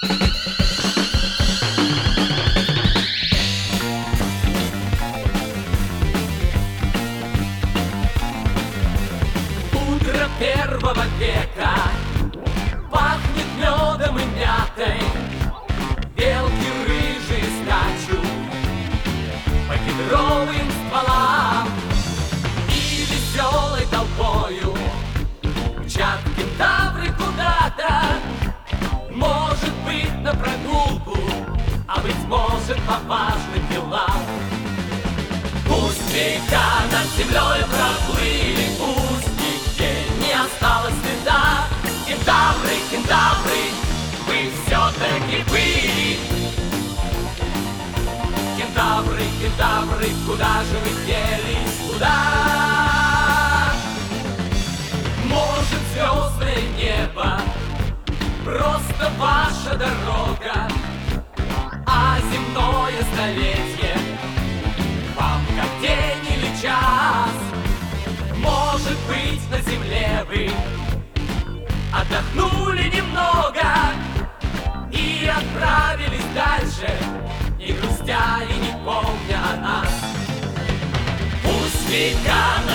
Утро первого века пахнет медом и мятой. Белки рыжие скачут по кедровым стволам, и веселой толпою мчат кентавры куда-то. Может быть, на прогулку, а быть может, по важным делам. Пусть века над землей проплыли, пусть нигде не осталось следа. Кентавры, кентавры, вы все-таки были. Кентавры, кентавры, куда же вы делись, куда? Может, звездное небо просто ваша дорога, а земное столетие вам как день или час. Может быть, на земле вы отдохнули немного и отправились дальше, не грустя и не помня о нас. Пусть века